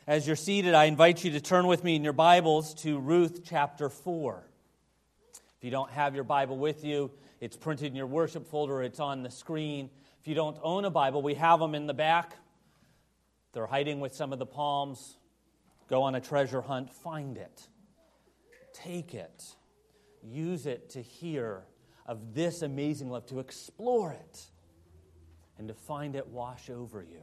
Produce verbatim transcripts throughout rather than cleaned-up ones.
As you're seated, I invite you to turn with me in your Bibles to Ruth chapter four. If you don't have your Bible with you, it's printed in your worship folder, it's on the screen. If you don't own a Bible, we have them in the back. They're hiding with some of the palms. Go on a treasure hunt, find it. Take it. Use it to hear of this amazing love, to explore it, and to find it wash over you.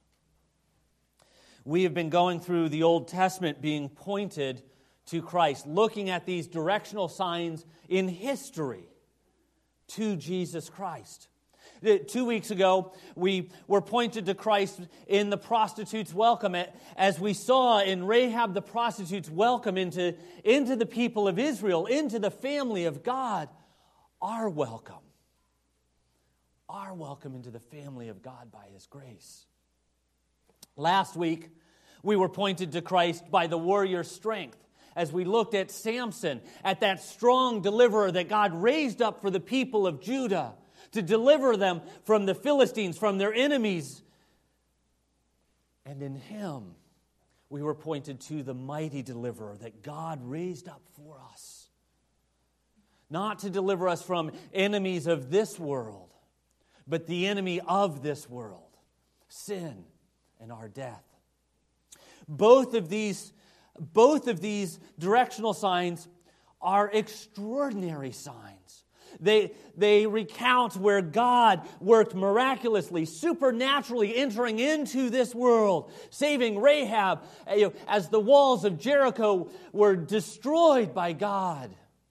We have been going through the Old Testament being pointed to Christ, looking at these directional signs in history to Jesus Christ. Two weeks ago, we were pointed to Christ in the prostitute's welcome, as we saw in Rahab the prostitute's welcome into, into the people of Israel, into the family of God. Our welcome. Our welcome into the family of God by His grace. Last week, we were pointed to Christ by the warrior's strength as we looked at Samson, at that strong deliverer that God raised up for the people of Judah to deliver them from the Philistines, from their enemies. And in Him, we were pointed to the mighty deliverer that God raised up for us. Not to deliver us from enemies of this world, but the enemy of this world, sin and our death. Both of these, both of these directional signs are extraordinary signs. They, they recount where God worked miraculously, supernaturally entering into this world, saving Rahab, you know, as the walls of Jericho were destroyed by God,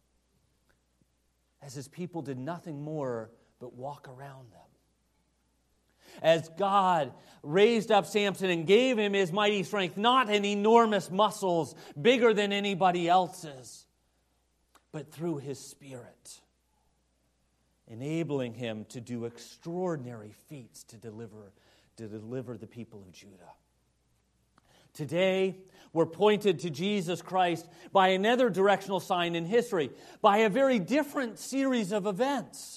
as His people did nothing more but walk around them. As God raised up Samson and gave him his mighty strength, not in enormous muscles, bigger than anybody else's, but through His Spirit, enabling him to do extraordinary feats to deliver, to deliver the people of Judah. Today, we're pointed to Jesus Christ by another directional sign in history, by a very different series of events.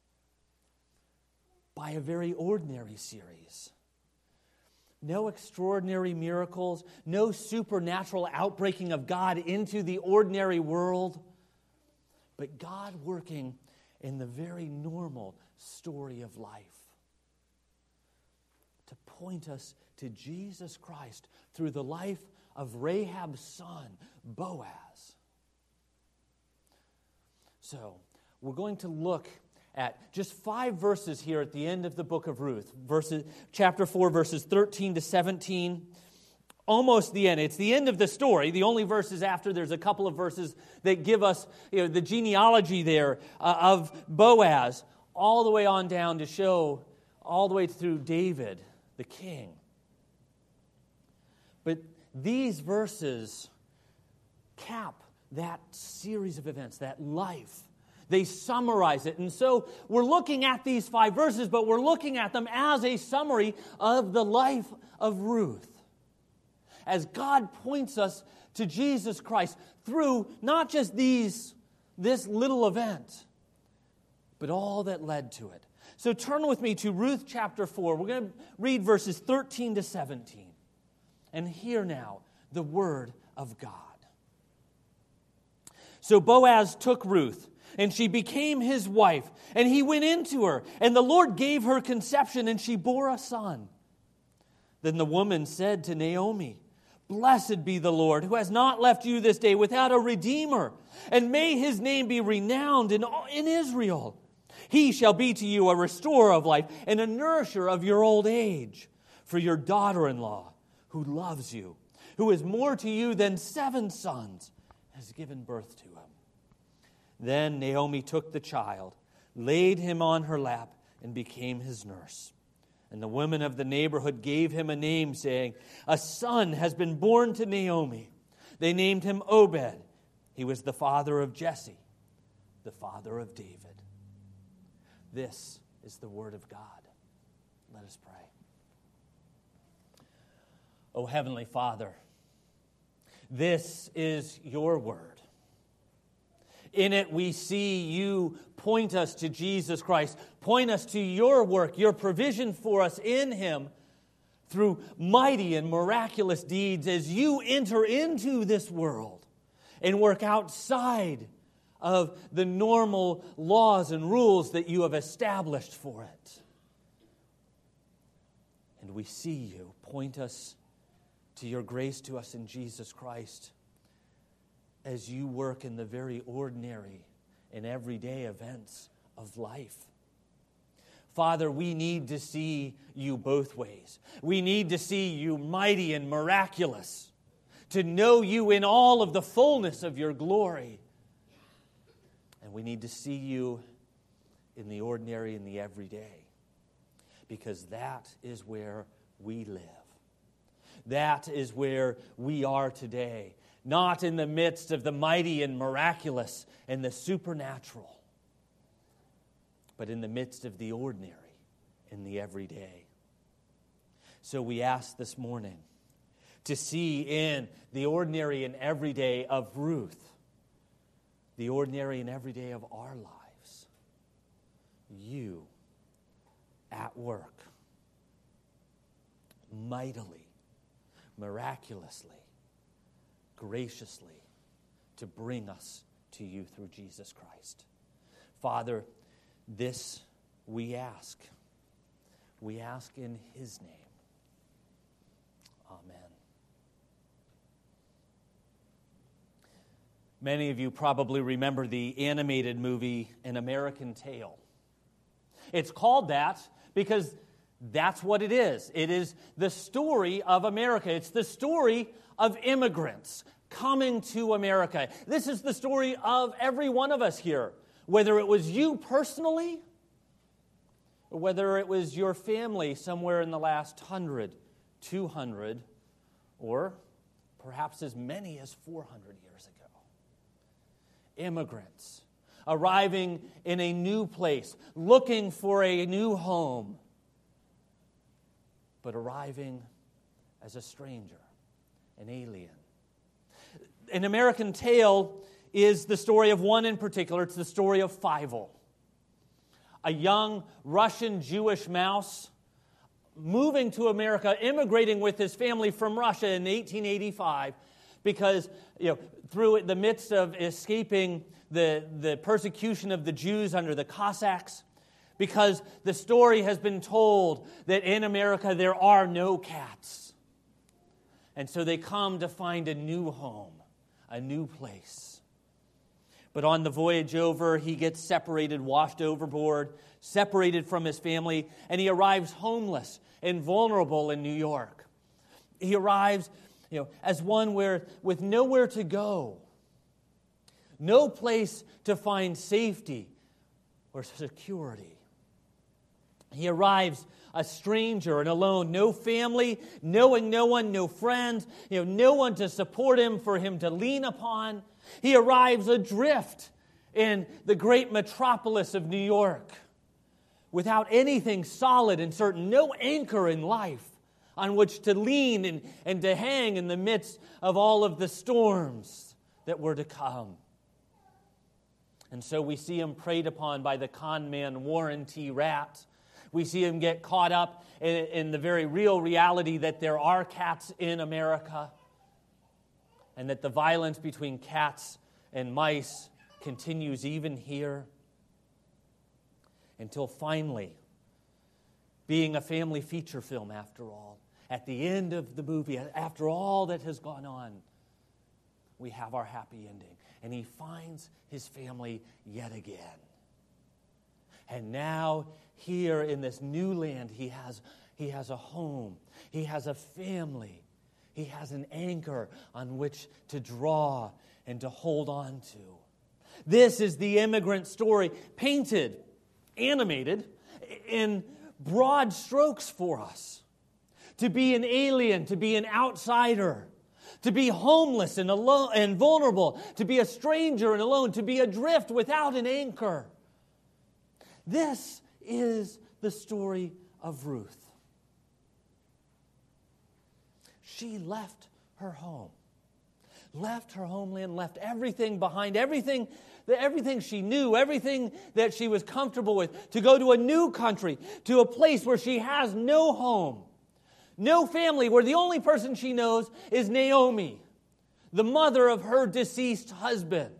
By a very ordinary series. No extraordinary miracles, no supernatural outbreaking of God into the ordinary world, but God working in the very normal story of life to point us to Jesus Christ through the life of Rahab's son, Boaz. So, we're going to look at just five verses here at the end of the book of Ruth. Verses, chapter four, verses thirteen to seventeen. Almost the end. It's the end of the story. The only verses after, there's a couple of verses that give us, you know, the genealogy there uh, of Boaz, all the way on down to show all the way through David, the king. But these verses cap that series of events, that life. They summarize it. And so we're looking at these five verses, but we're looking at them as a summary of the life of Ruth. As God points us to Jesus Christ through not just these, this little event, but all that led to it. So turn with me to Ruth chapter four. We're going to read verses thirteen to seventeen. And hear now the word of God. So Boaz took Ruth, and she became his wife, and he went into her, and the Lord gave her conception, and she bore a son. Then the woman said to Naomi, "Blessed be the Lord, who has not left you this day without a redeemer, and may His name be renowned in, in Israel. He shall be to you a restorer of life and a nourisher of your old age. For your daughter-in-law, who loves you, who is more to you than seven sons, has given birth to him." Then Naomi took the child, laid him on her lap, and became his nurse. And the women of the neighborhood gave him a name, saying, "A son has been born to Naomi." They named him Obed. He was the father of Jesse, the father of David. This is the word of God. Let us pray. O Heavenly Father, this is your word. In it we see you point us to Jesus Christ, point us to your work, your provision for us in Him, through mighty and miraculous deeds as you enter into this world and work outside of the normal laws and rules that you have established for it. And we see you point us to your grace to us in Jesus Christ as you work in the very ordinary and everyday events of life. Father, we need to see you both ways. We need to see you mighty and miraculous, to know you in all of the fullness of your glory. And we need to see you in the ordinary and the everyday, because that is where we live. That is where we are today, not in the midst of the mighty and miraculous and the supernatural, but in the midst of the ordinary and the everyday. So we ask this morning to see in the ordinary and everyday of Ruth, the ordinary and everyday of our lives, you at work, mightily, miraculously, graciously, to bring us to you through Jesus Christ. Father, this we ask. We ask in His name. Amen. Many of you probably remember the animated movie An American Tail. It's called that because that's what it is. It is the story of America. It's the story of immigrants coming to America. This is the story of every one of us here. Whether it was you personally, or whether it was your family somewhere in the last hundred, two hundred, or perhaps as many as four hundred years ago. Immigrants arriving in a new place, looking for a new home, but arriving as a stranger, an alien. An American Tale is the story of one in particular. It's the story of Fievel, a young Russian Jewish mouse moving to America, immigrating with his family from Russia in eighteen eighty-five, because you know through the midst of escaping the, the persecution of the Jews under the Cossacks, because the story has been told that in America there are no cats. And so they come to find a new home, a new place. But on the voyage over, he gets separated, washed overboard, separated from his family, and he arrives homeless and vulnerable in New York. He arrives, you know, as one where with nowhere to go, no place to find safety or security. He arrives a stranger and alone, no family, knowing no one, no friends, you know, no one to support him, for him to lean upon. He arrives adrift in the great metropolis of New York without anything solid and certain, no anchor in life on which to lean and, and to hang in the midst of all of the storms that were to come. And so we see him preyed upon by the con man Warren T. Rat. We see him get caught up in, in the very real reality that there are cats in America, and that the violence between cats and mice continues even here, until finally, being a family feature film after all, at the end of the movie, after all that has gone on, we have our happy ending. And he finds his family yet again. And now, here in this new land, he has, he has a home. He has a family. He has an anchor on which to draw and to hold on to. This is the immigrant story, painted, animated, in broad strokes for us. To be an alien, to be an outsider, to be homeless and alone and vulnerable, to be a stranger and alone, to be adrift without an anchor. This is the story of Ruth. She left her home, left her homeland, left everything behind, everything, everything she knew, everything that she was comfortable with, to go to a new country, to a place where she has no home, No family, where the only person she knows is Naomi, the mother of her deceased husband.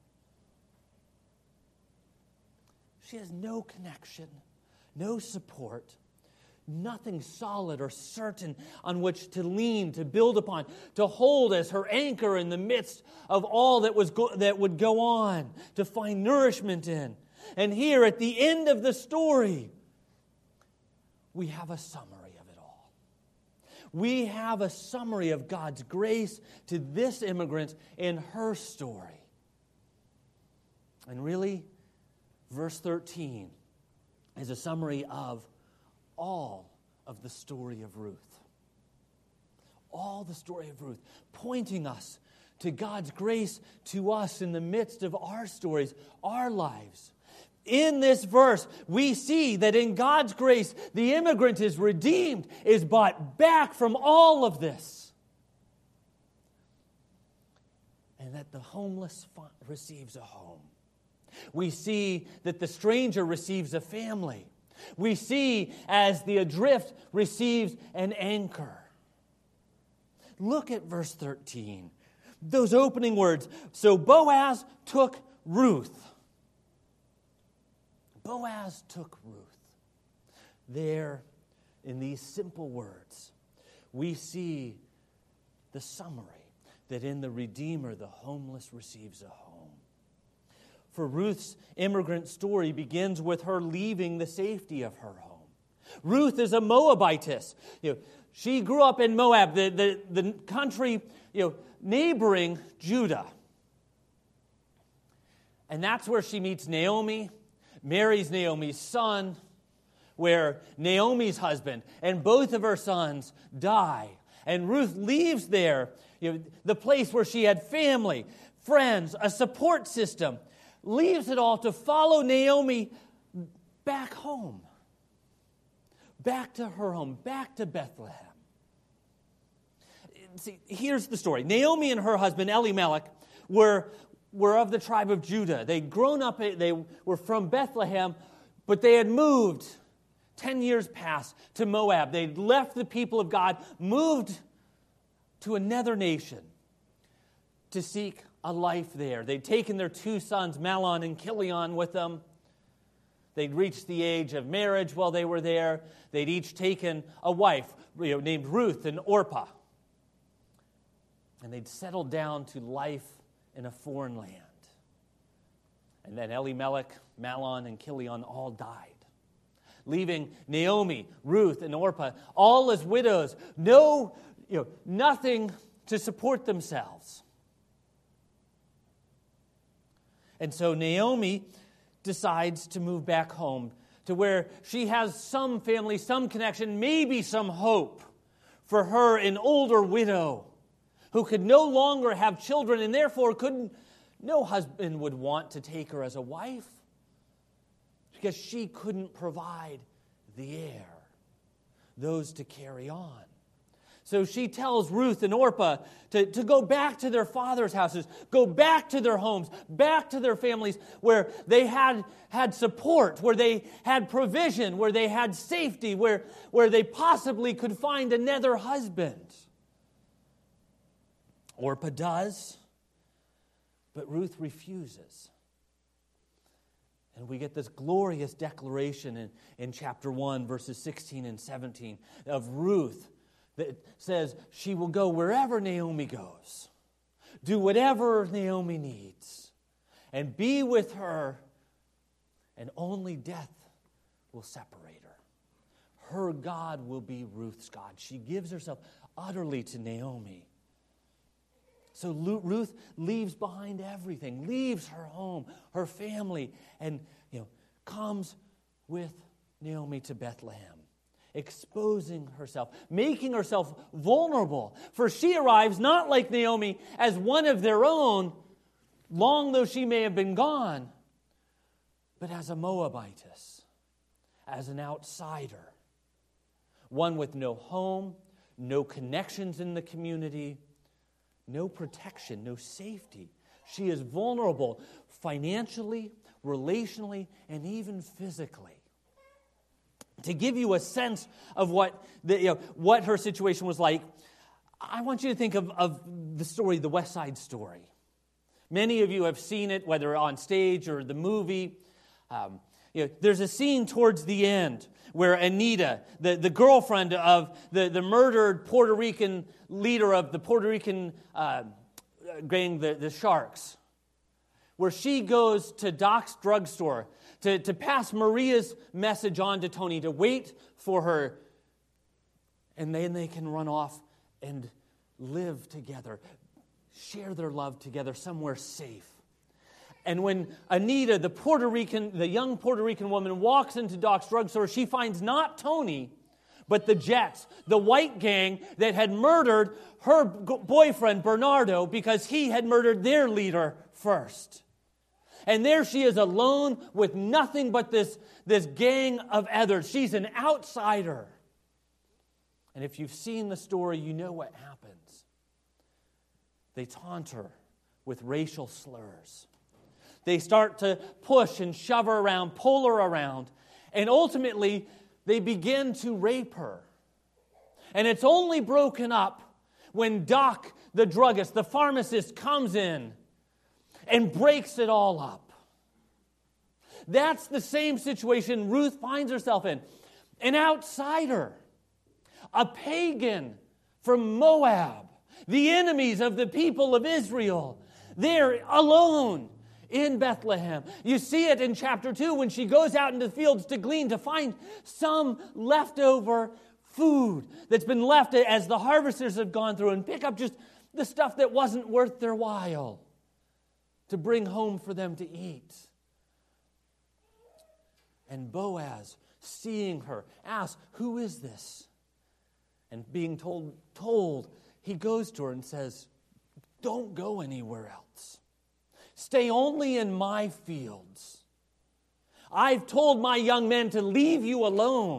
She has no connection, no support, nothing solid or certain on which to lean, to build upon, to hold as her anchor in the midst of all that was go- that would go on, to find nourishment in. And here at the end of the story, we have a summary of it all. We have a summary of God's grace to this immigrant in her story. And really, verse thirteen is a summary of all of the story of Ruth. All the story of Ruth, pointing us to God's grace to us in the midst of our stories, our lives. In this verse, we see that in God's grace, the immigrant is redeemed, is bought back from all of this. And that the homeless receives a home. We see that the stranger receives a family. We see as the adrift receives an anchor. Look at verse thirteen. Those opening words. So Boaz took Ruth. Boaz took Ruth. There, in these simple words, we see the summary that in the Redeemer, the homeless receives a home. For Ruth's immigrant story begins with her leaving the safety of her home. Ruth is a Moabitess. You know, she grew up in Moab, the, the, the country you know, neighboring Judah. And that's where she meets Naomi, marries Naomi's son, where Naomi's husband and both of her sons die. And Ruth leaves there, you know, the place where she had family, friends, a support system, leaves it all to follow Naomi back home, back to her home, back to Bethlehem. See, here's the story. Naomi and her husband, Elimelech, were, were of the tribe of Judah. They'd grown up, they were from Bethlehem, but they had moved ten years past to Moab. They'd left the people of God, moved to another nation to seek a life there. They'd taken their two sons, Mahlon and Chilion, with them. They'd reached the age of marriage while they were there. They'd each taken a wife, you know, named Ruth and Orpah. And they'd settled down to life in a foreign land. And then Elimelech, Mahlon, and Chilion all died, leaving Naomi, Ruth, and Orpah all as widows, no, you know, nothing to support themselves. And so Naomi decides to move back home to where she has some family, some connection, maybe some hope for her, an older widow who could no longer have children and therefore couldn't, no husband would want to take her as a wife because she couldn't provide the heir, those to carry on. So she tells Ruth and Orpah to, to go back to their father's houses, go back to their homes, back to their families where they had, had support, where they had provision, where they had safety, where, where they possibly could find another husband. Orpah does, but Ruth refuses. And we get this glorious declaration in, in chapter one, verses sixteen and seventeen of Ruth, that says she will go wherever Naomi goes, do whatever Naomi needs, and be with her, and only death will separate her. Her God will be Ruth's God. She gives herself utterly to Naomi. So Ruth leaves behind everything, leaves her home, her family, and you know, comes with Naomi to Bethlehem, exposing herself, making herself vulnerable. For she arrives not like Naomi as one of their own, long though she may have been gone, but as a Moabitess, as an outsider, one with no home, no connections in the community, no protection, no safety. She is vulnerable financially, relationally, and even physically. to give you a sense of what the, you know, what her situation was like, I want you to think of, of the story, the West Side Story. Many of you have seen it, whether on stage or the movie. Um, you know, there's a scene towards the end where Anita, the, the girlfriend of the, the murdered Puerto Rican leader of the Puerto Rican uh, gang, the, the Sharks, where she goes to Doc's drugstore to, to pass Maria's message on to Tony, to wait for her, and then they can run off and live together, share their love together somewhere safe. And when Anita, the Puerto Rican, the young Puerto Rican woman, walks into Doc's drugstore, she finds not Tony, but the Jets, the white gang that had murdered her boyfriend, Bernardo, because he had murdered their leader first. And there she is alone with nothing but this, this gang of others. She's an outsider. And if you've seen the story, you know what happens. They taunt her with racial slurs. They start to push and shove her around, pull her around, and ultimately they begin to rape her. And it's only broken up when Doc, the druggist, the pharmacist, comes in and breaks it all up. That's the same situation Ruth finds herself in. An outsider, a pagan from Moab, the enemies of the people of Israel. They're alone in Bethlehem. You see it in chapter two when she goes out into the fields to glean, to find some leftover food that's been left as the harvesters have gone through, and pick up just the stuff that wasn't worth their while to bring home for them to eat. And Boaz, seeing her, asks, "Who is this?" And being told, told, he goes to her and says, "Don't go anywhere else. Stay only in my fields. I've told my young men to leave you alone.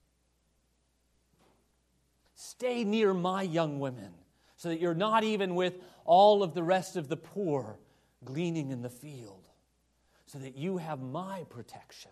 Stay near my young women so that you're not even with all of the rest of the poor gleaning in the field, so that you have my protection."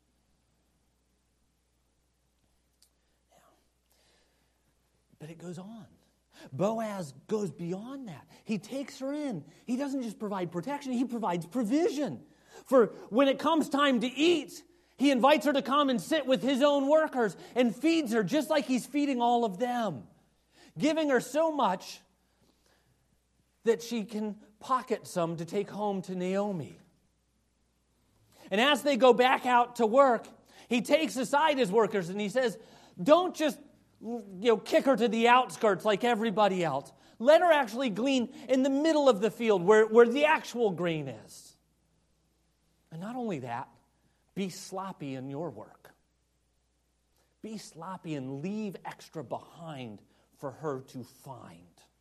But it goes on. Boaz goes beyond that. He takes her in. He doesn't just provide protection, he provides provision. For when it comes time to eat, he invites her to come and sit with his own workers and feeds her just like he's feeding all of them, giving her so much that she can pocket some to take home to Naomi. And as they go back out to work, he takes aside his workers and he says, "Don't just you know, kick her to the outskirts like everybody else. Let her actually glean in the middle of the field where, where the actual grain is. And not only that, be sloppy in your work. Be sloppy and leave extra behind for her to find."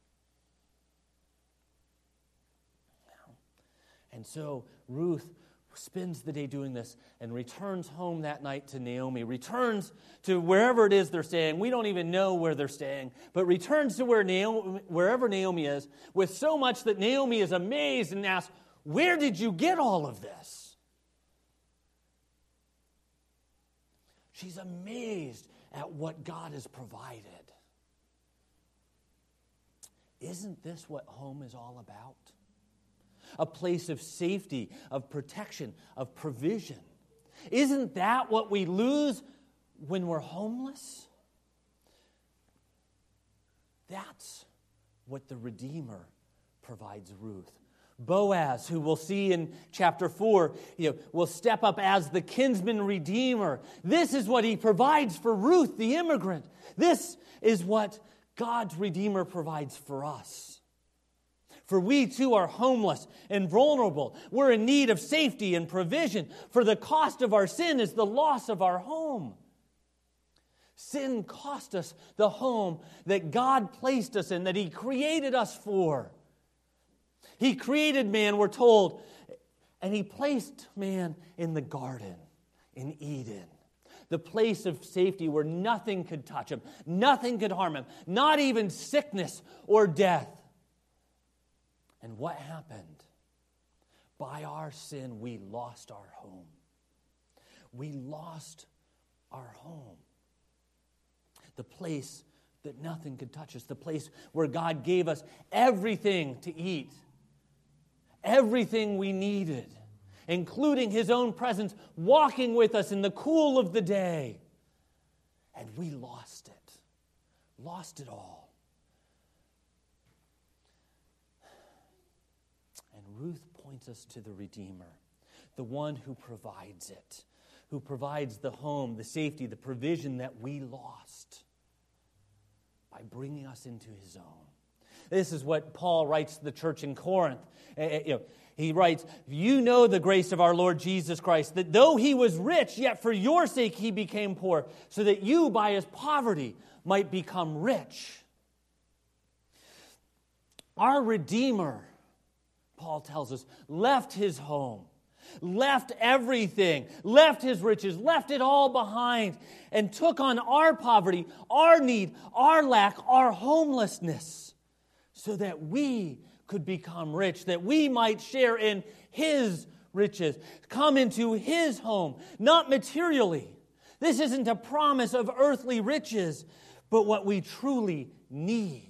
And so Ruth spends the day doing this and returns home that night to Naomi, returns to wherever it is they're staying. We don't even know where they're staying, but returns to where Naomi, wherever Naomi is, with so much that Naomi is amazed and asks, "Where did you get all of this?" She's amazed at what God has provided. Isn't this what home is all about? A place of safety, of protection, of provision. Isn't that what we lose when we're homeless? That's what the Redeemer provides Ruth. Boaz, who we'll see in chapter four, you know, will step up as the kinsman redeemer. This is what he provides for Ruth, the immigrant. This is what God's Redeemer provides for us. For we too are homeless and vulnerable. We're in need of safety and provision. For the cost of our sin is the loss of our home. Sin cost us the home that God placed us in, that He created us for. He created man, we're told, and He placed man in the garden, in Eden. The place of safety where nothing could touch him, nothing could harm him, not even sickness or death. And what happened? By our sin, we lost our home. We lost our home. The place that nothing could touch us. The place where God gave us everything to eat. Everything we needed. Including His own presence walking with us in the cool of the day. And we lost it. Lost it all. And Ruth points us to the Redeemer. The one who provides it. Who provides the home, the safety, the provision that we lost. By bringing us into His own. This is what Paul writes to the church in Corinth. You know, he writes, "You know the grace of our Lord Jesus Christ, that though He was rich, yet for your sake He became poor, so that you by His poverty might become rich." Our Redeemer, Paul tells us, left His home, left everything, left His riches, left it all behind, and took on our poverty, our need, our lack, our homelessness, so that we could become rich, that we might share in His riches, come into His home, not materially. This isn't a promise of earthly riches, but what we truly need.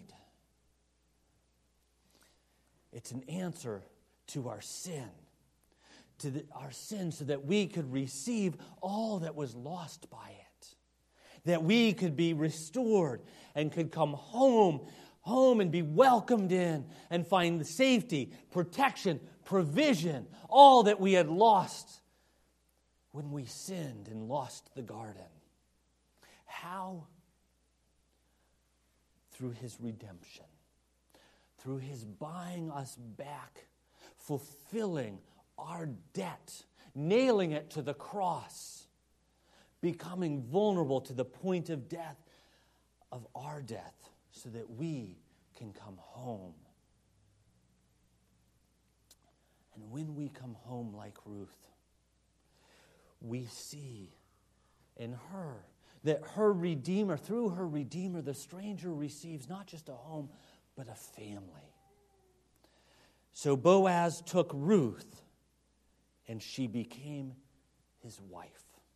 It's an answer to our sin. To the, our sin so that we could receive all that was lost by it. That we could be restored and could come home, home and be welcomed in and find the safety, protection, provision, all that we had lost when we sinned and lost the garden. How? Through His redemption. Through His buying us back, fulfilling our debt, nailing it to the cross, becoming vulnerable to the point of death, of our death, so that we can come home. And when we come home like Ruth, we see in her that her Redeemer, through her Redeemer, the stranger receives not just a home, but a family. So Boaz took Ruth, and she became his wife.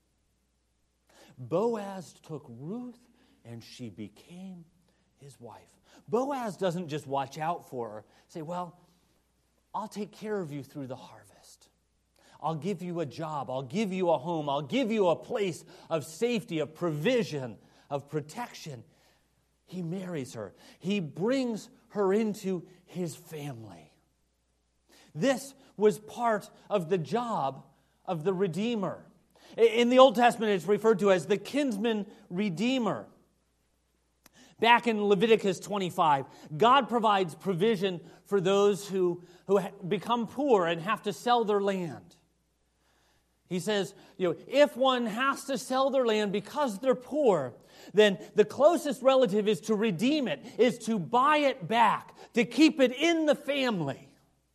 Boaz took Ruth, and she became his wife. Boaz doesn't just watch out for her, say, well, I'll take care of you through the harvest. I'll give you a job. I'll give you a home. I'll give you a place of safety, of provision, of protection. He marries her. He brings her into his family. This was part of the job of the Redeemer. In the Old Testament, it's referred to as the kinsman redeemer. Back in Leviticus twenty-five, God provides provision for those who, who become poor and have to sell their land. He says, you know, if one has to sell their land because they're poor, then the closest relative is to redeem it, is to buy it back, to keep it in the family.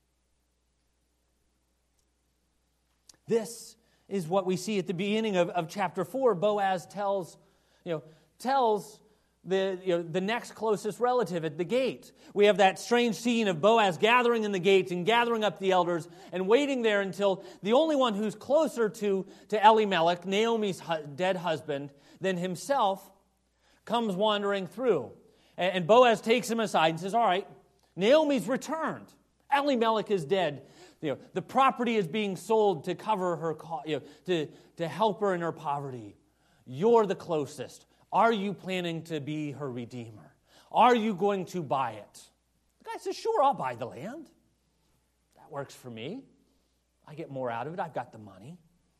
This is what we see at the beginning of, of chapter four. Boaz tells, you know, tells the, you know, the next closest relative at the gate. We have that strange scene of Boaz gathering in the gate and gathering up the elders and waiting there until the only one who's closer to, to Elimelech, Naomi's hu- dead husband, than himself, comes wandering through. And, and Boaz takes him aside and says, all right, Naomi's returned. Elimelech is dead. You know, the property is being sold to cover her, you know, to, to help her in her poverty. You're the closest. Are you planning to be her redeemer? Are you going to buy it? The guy says, sure, I'll buy the land. That works for me. I get more out of it. I've got the money.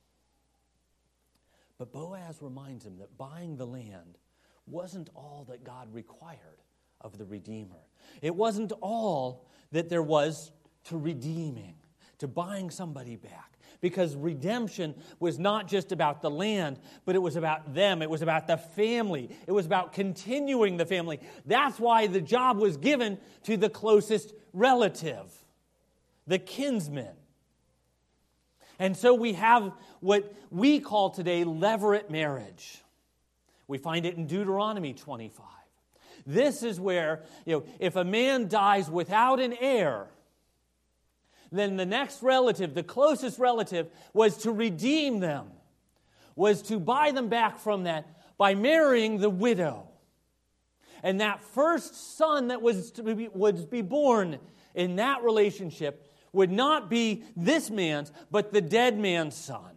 But Boaz reminds him that buying the land wasn't all that God required of the redeemer. It wasn't all that there was to redeeming, to buying somebody back. Because redemption was not just about the land, but it was about them. It was about the family. It was about continuing the family. That's why the job was given to the closest relative, the kinsman. And so we have what we call today levirate marriage. We find it in Deuteronomy twenty-five. This is where, you know, if a man dies without an heir, then the next relative, the closest relative, was to redeem them. was to buy them back from that by marrying the widow. And that first son that was to be, would be born in that relationship would not be this man's, but the dead man's son.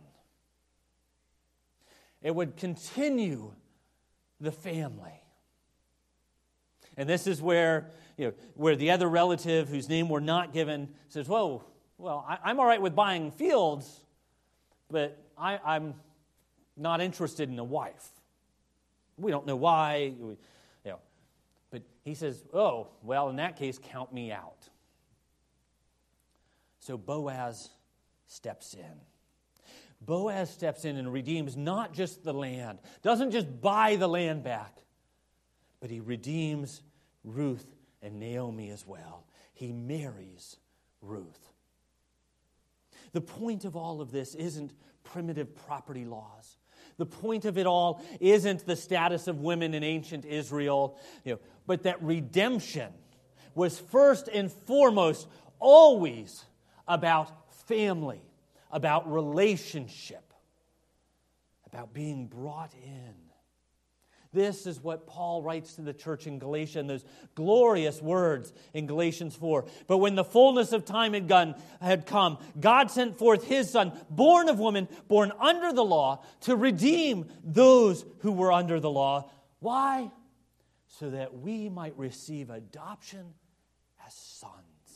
It would continue the family. And this is where, you know, where the other relative, whose name we're not given, says, "Whoa, well, I, I'm all right with buying fields, but I, I'm not interested in a wife." We don't know why, we, you know. But he says, "Oh, well, in that case, count me out." So Boaz steps in. Boaz steps in and redeems not just the land, doesn't just buy the land back, but he redeems Ruth and Naomi as well. He marries Ruth. The point of all of this isn't primitive property laws. The point of it all isn't the status of women in ancient Israel, you know, but that redemption was first and foremost always about family, about relationship, about being brought in. This is what Paul writes to the church in Galatia in those glorious words in Galatians four. "But when the fullness of time had, gone, had come, God sent forth His Son, born of woman, born under the law, to redeem those who were under the law." Why? So that we might receive adoption as sons.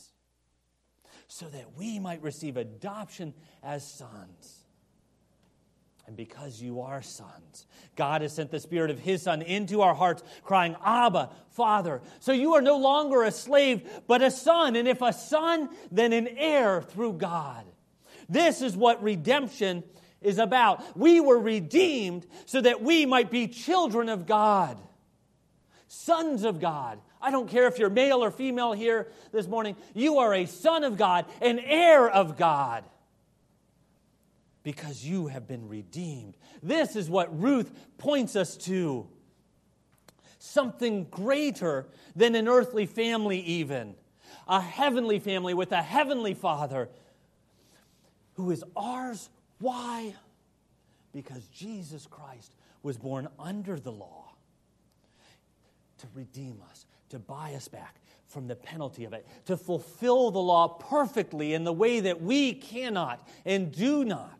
So that we might receive adoption as sons. And because you are sons, God has sent the Spirit of His Son into our hearts, crying, "Abba, Father." So you are no longer a slave, but a son. And if a son, then an heir through God. This is what redemption is about. We were redeemed so that we might be children of God, sons of God. I don't care if you're male or female here this morning. You are a son of God, an heir of God, because you have been redeemed. This is what Ruth points us to. Something greater than an earthly family even. A heavenly family with a heavenly Father who is ours. Why? Because Jesus Christ was born under the law to redeem us, to buy us back from the penalty of it, to fulfill the law perfectly in the way that we cannot and do not,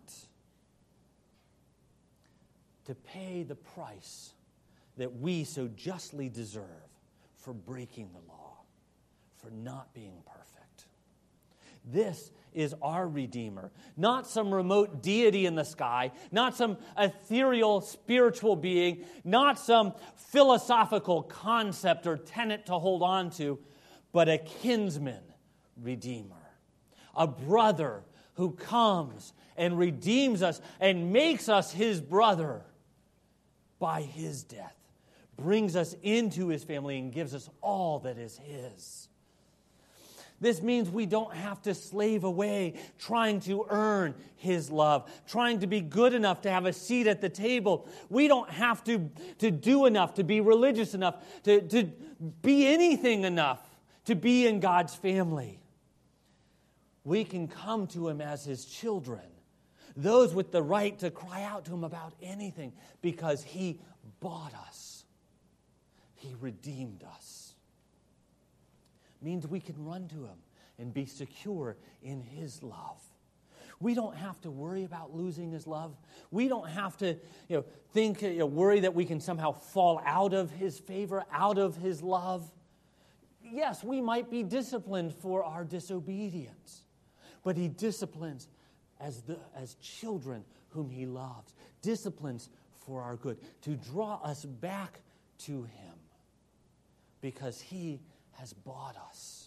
to pay the price that we so justly deserve for breaking the law, for not being perfect. This is our Redeemer, not some remote deity in the sky, not some ethereal spiritual being, not some philosophical concept or tenet to hold on to, but a kinsman redeemer, a brother who comes and redeems us and makes us His brother by His death, brings us into His family and gives us all that is His. This means we don't have to slave away trying to earn His love, trying to be good enough to have a seat at the table. We don't have to, to do enough, to be religious enough, to, to be anything enough to be in God's family. We can come to Him as His children, those with the right to cry out to Him about anything, because He bought us. He redeemed us. Means we can run to Him and be secure in His love. We don't have to worry about losing His love. We don't have to, you know, think, you know, worry that we can somehow fall out of His favor, out of His love. Yes, we might be disciplined for our disobedience, but He disciplines as the as children whom He loves, disciplines for our good, to draw us back to Him, because He has bought us.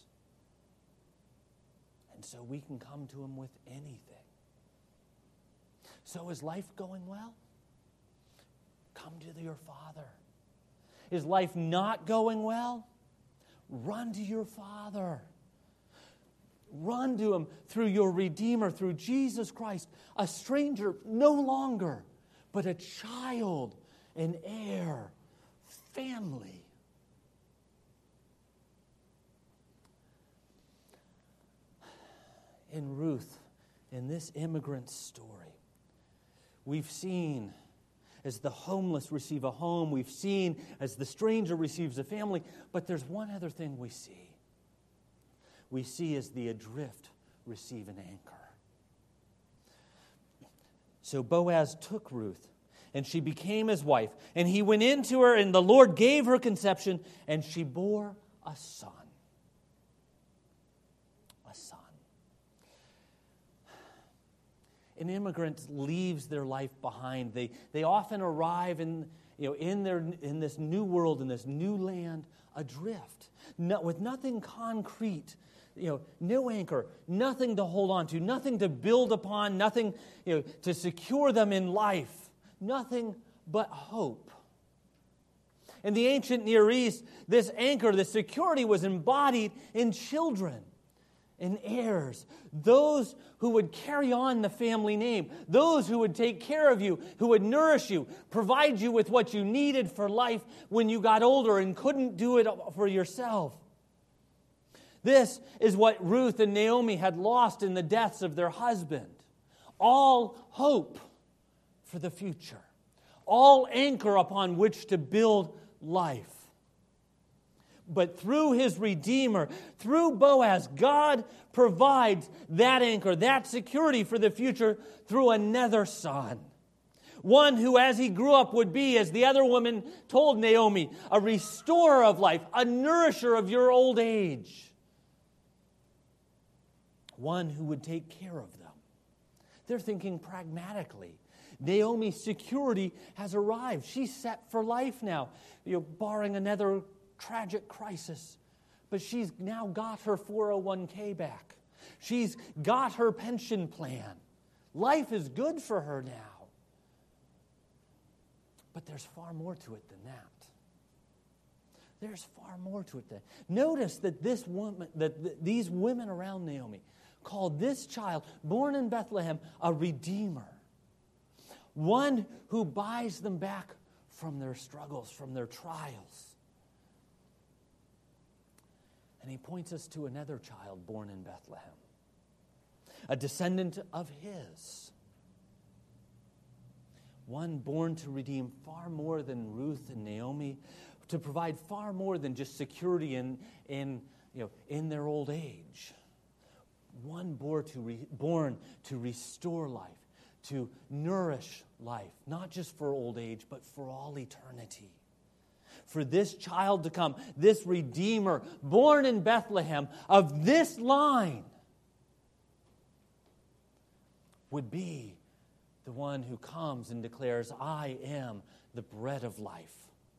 And so we can come to Him with anything. So is life going well? Come to your Father. Is life not going well? Run to your Father. Run to Him through your Redeemer, through Jesus Christ, a stranger no longer, but a child, an heir, family. In Ruth, in this immigrant story, we've seen as the homeless receive a home. We've seen as the stranger receives a family. But there's one other thing we see. We see as the adrift receive an anchor. So Boaz took Ruth, and she became his wife. And he went into her, and the Lord gave her conception, and she bore a son. A son. An immigrant leaves their life behind. They, they often arrive in, you know, in, their, in this new world, in this new land, adrift, no, with nothing concrete. You know, no anchor, nothing to hold on to, nothing to build upon, nothing, you know, to secure them in life, nothing but hope. In the ancient Near East, this anchor, this security was embodied in children, in heirs, those who would carry on the family name, those who would take care of you, who would nourish you, provide you with what you needed for life when you got older and couldn't do it for yourself. This is what Ruth and Naomi had lost in the deaths of their husband. All hope for the future. All anchor upon which to build life. But through his Redeemer, through Boaz, God provides that anchor, that security for the future through another son. One who, as he grew up, would be, as the other woman told Naomi, a restorer of life, a nourisher of your old age. One who would take care of them. They're thinking pragmatically. Naomi's security has arrived. She's set for life now, you know, barring another tragic crisis. But she's now got her four oh one k back. She's got her pension plan. Life is good for her now. But there's far more to it than that. There's far more to it than that. Notice that this woman, that th- these women around Naomi called this child, born in Bethlehem, a redeemer. One who buys them back from their struggles, from their trials. And he points us to another child born in Bethlehem, a descendant of his. One born to redeem far more than Ruth and Naomi, to provide far more than just security in, in, you know, in their old age. One born to, re, born to restore life, to nourish life, not just for old age, but for all eternity. For this child to come, this Redeemer, born in Bethlehem, of this line, would be the one who comes and declares, I am the bread of life.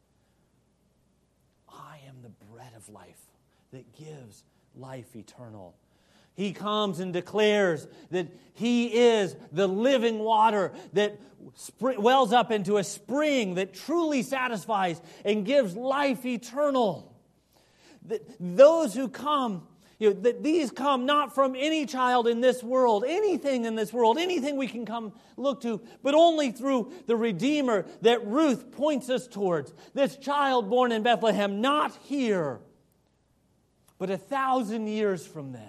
I am the bread of life that gives life eternal. He comes and declares that He is the living water that spr- wells up into a spring that truly satisfies and gives life eternal. That those who come, you know, that these come not from any child in this world, anything in this world, anything we can come look to, but only through the Redeemer that Ruth points us towards. This child born in Bethlehem, not here, but a thousand years from then.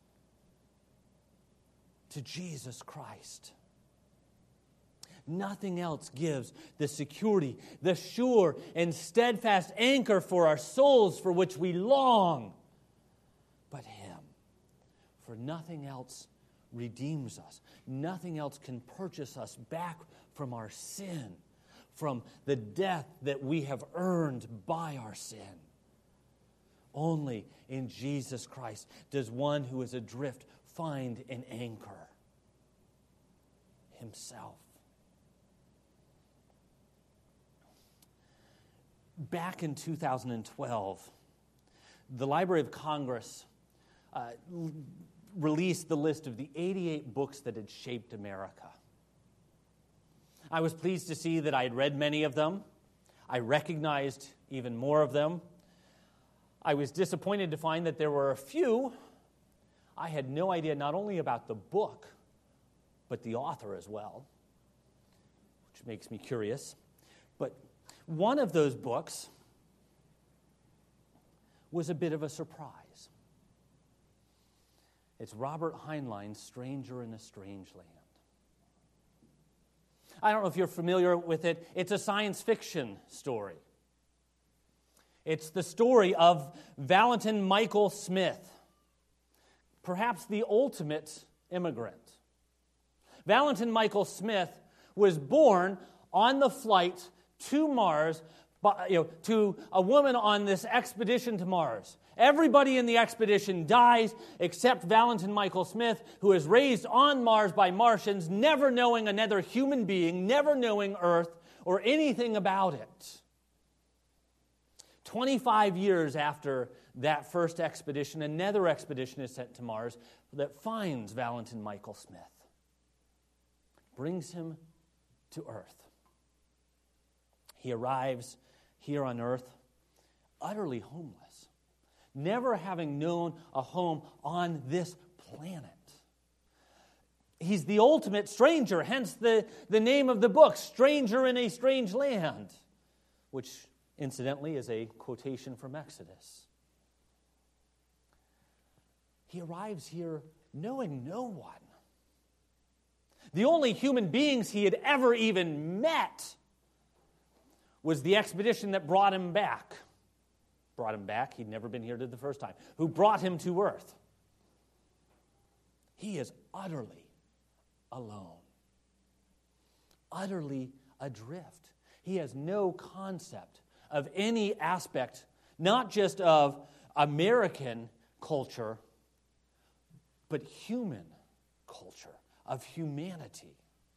To Jesus Christ. Nothing else gives the security, the sure and steadfast anchor for our souls for which we long, but Him. For nothing else redeems us. Nothing else can purchase us back from our sin, from the death that we have earned by our sin. Only in Jesus Christ does one who is adrift find an anchor. Himself. Back in two thousand twelve, the Library of Congress uh, l- released the list of the eighty-eight books that had shaped America. I was pleased to see that I had read many of them. I recognized even more of them. I was disappointed to find that there were a few I had no idea not only about the book, but the author as well, which makes me curious. But one of those books was a bit of a surprise. It's Robert Heinlein's Stranger in a Strange Land. I don't know if you're familiar with it. It's a science fiction story. It's the story of Valentin Michael Smith, perhaps the ultimate immigrant. Valentin Michael Smith was born on the flight to Mars, by, you know, to a woman on this expedition to Mars. Everybody in the expedition dies except Valentin Michael Smith, who is raised on Mars by Martians, never knowing another human being, never knowing Earth or anything about it. twenty-five years after that first expedition, another expedition is sent to Mars that finds Valentin Michael Smith, brings him to Earth. He arrives here on Earth utterly homeless, never having known a home on this planet. He's the ultimate stranger, hence the, the name of the book, Stranger in a Strange Land, which incidentally is a quotation from Exodus. He arrives here knowing no one. The only human beings he had ever even met was the expedition that brought him back. Brought him back, he'd never been here to the first time. Who brought him to Earth. He is utterly alone. Utterly adrift. He has no concept of any aspect, not just of American culture, but human culture, of humanity.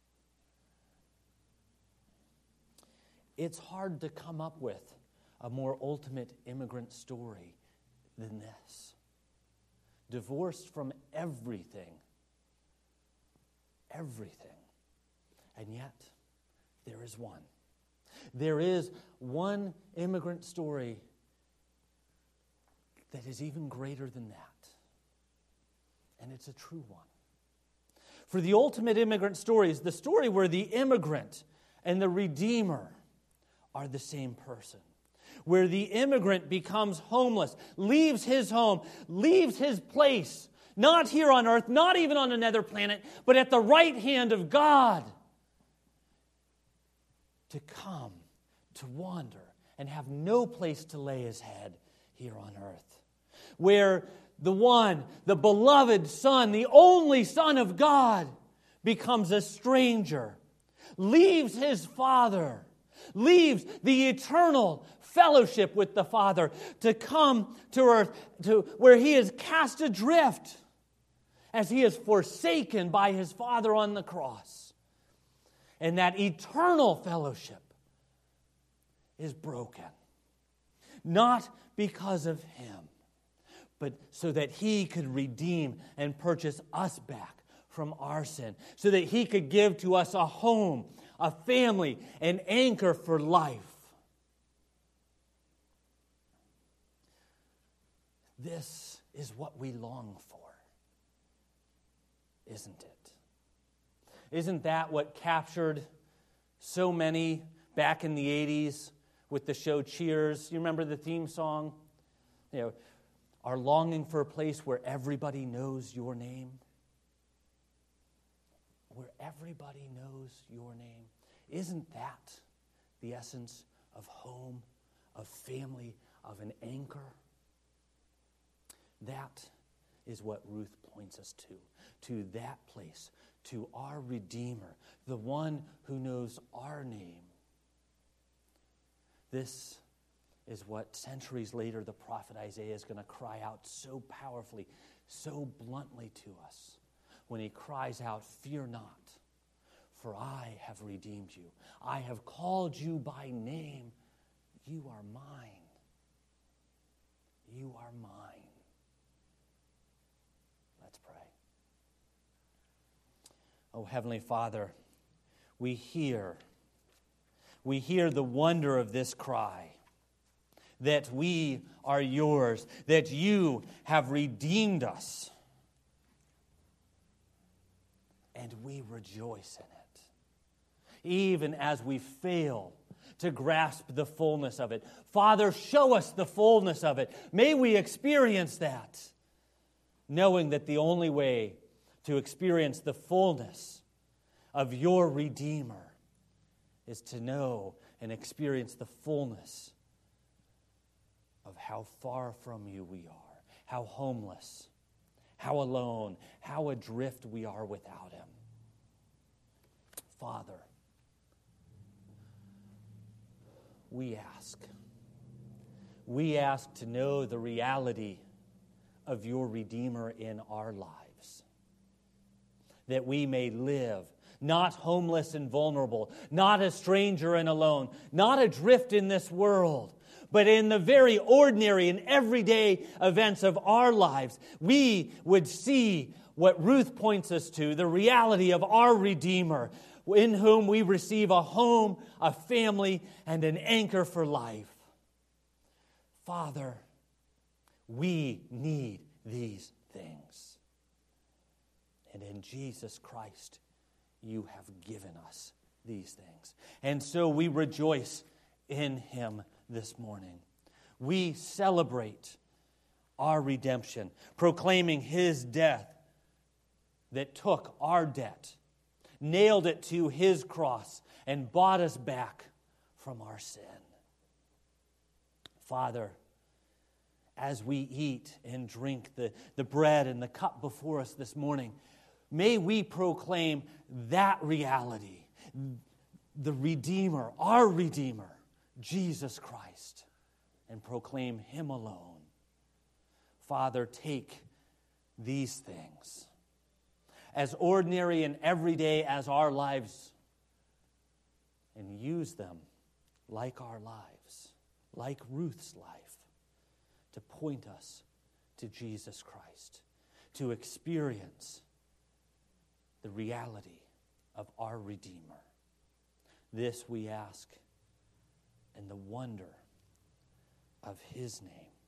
It's hard to come up with a more ultimate immigrant story than this. Divorced from everything. Everything. And yet, there is one. There is one immigrant story that is even greater than that. And it's a true one. For the ultimate immigrant story is the story where the immigrant and the Redeemer are the same person. Where the immigrant becomes homeless, leaves his home, leaves his place, not here on earth, not even on another planet, but at the right hand of God, to come, to wander, and have no place to lay his head here on earth. Where the one, the beloved Son, the only Son of God, becomes a stranger, leaves his Father, leaves the eternal fellowship with the Father to come to earth to where he is cast adrift as he is forsaken by his Father on the cross. And that eternal fellowship is broken. Not because of him, but so that he could redeem and purchase us back from our sin. So that he could give to us a home, a family, an anchor for life. This is what we long for, isn't it? Isn't that what captured so many back in the eighties with the show Cheers? You remember the theme song? You know, our longing for a place where everybody knows your name. Where everybody knows your name. Isn't that the essence of home, of family, of an anchor? That is what Ruth points us to, to that place, to our Redeemer, the one who knows our name. This is what centuries later the prophet Isaiah is going to cry out so powerfully, so bluntly to us when he cries out, "Fear not, for I have redeemed you. I have called you by name. You are mine. You are mine." Let's pray. Oh, Heavenly Father, we hear, we hear the wonder of this cry, that we are yours, that you have redeemed us, and we rejoice in it, even as we fail to grasp the fullness of it. Father, show us the fullness of it. May we experience that, knowing that the only way to experience the fullness of your Redeemer is to know and experience the fullness of how far from you we are, how homeless, how alone, how adrift we are without him. Father, we ask, we ask to know the reality of your Redeemer in our lives, that we may live not homeless and vulnerable, not a stranger and alone, not adrift in this world, but in the very ordinary and everyday events of our lives, we would see what Ruth points us to, the reality of our Redeemer, in whom we receive a home, a family, and an anchor for life. Father, we need these things. And in Jesus Christ, you have given us these things. And so we rejoice in him this morning. We celebrate our redemption, proclaiming his death that took our debt, nailed it to his cross, and bought us back from our sin. Father, as we eat and drink the, the bread and the cup before us this morning, may we proclaim that reality, the Redeemer, our Redeemer, Jesus Christ, and proclaim him alone. Father, take these things, as ordinary and everyday as our lives, and use them like our lives, like Ruth's life, to point us to Jesus Christ, to experience the reality of our Redeemer. This we ask in the wonder of his name.